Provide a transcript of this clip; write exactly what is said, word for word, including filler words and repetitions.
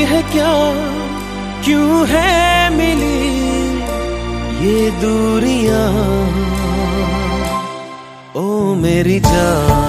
है क्या, क्यों है मिली ये दूरियां। ओ मेरी जान